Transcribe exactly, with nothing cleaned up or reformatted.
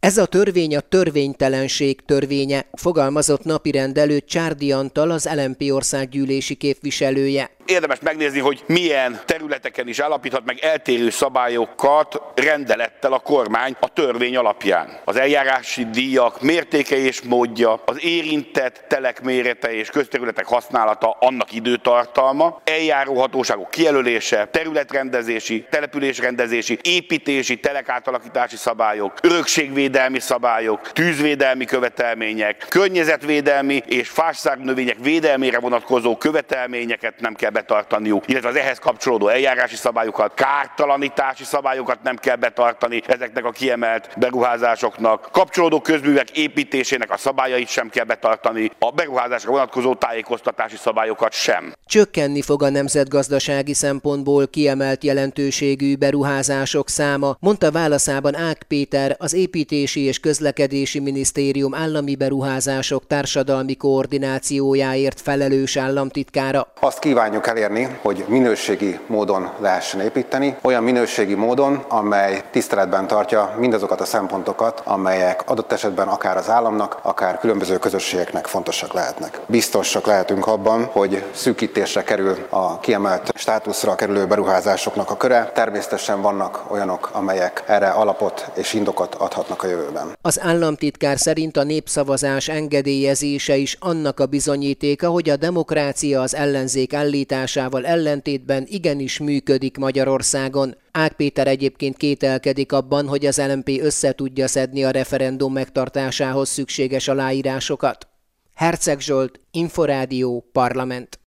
Ez a törvény a törvénytelenség törvénye, fogalmazott napirend előtt Csárdi Antal, az el em pé országgyűlési képviselője. Érdemes megnézni, hogy milyen területeken is állapíthat meg eltérő szabályokat rendelettel a kormány a törvény alapján. Az eljárási díjak mértéke és módja, az érintett telek mérete és közterületek használata, annak időtartalma, eljáróhatóságok kijelölése, területrendezési, településrendezési, építési, telekátalakítási szabályok, örökségvédelmi szabályok, tűzvédelmi követelmények, környezetvédelmi és fásszárnövények védelmére vonatkozó követelményeket nem kell betartaniuk, illetve az ehhez kapcsolódó eljárási szabályokat, kártalanítási szabályokat nem kell betartani ezeknek a kiemelt beruházásoknak, kapcsolódó közművek építésének a szabályait sem kell betartani, a beruházásra vonatkozó tájékoztatási szabályokat sem. Csökkenni fog a nemzetgazdasági szempontból kiemelt jelentőségű beruházások száma, mondta válaszában Ág Péter, az Építési és Közlekedési Minisztérium állami beruházások társadalmi koordinációjáért felelős államtitkára. Azt kívánjuk elérni, hogy minőségi módon lehessen építeni, olyan minőségi módon, amely tiszteletben tartja mindazokat a szempontokat, amelyek adott esetben akár az államnak, akár különböző közösségeknek fontosak lehetnek. Biztosak lehetünk abban, hogy szűkítésre kerül a kiemelt státuszra kerülő beruházásoknak a köre. Természetesen vannak olyanok, amelyek erre alapot és indokot adhatnak a jövőben. Az államtitkár szerint a népszavazás engedélyezése is annak a bizonyítéka, hogy a demokrácia az ellenzék állításával ellentétben igenis működik Magyarországon. Ág Péter egyébként kételkedik abban, hogy az el em pé össze tudja szedni a referendum megtartásához szükséges aláírásokat. Herceg Zsolt, Inforádió, Parlament.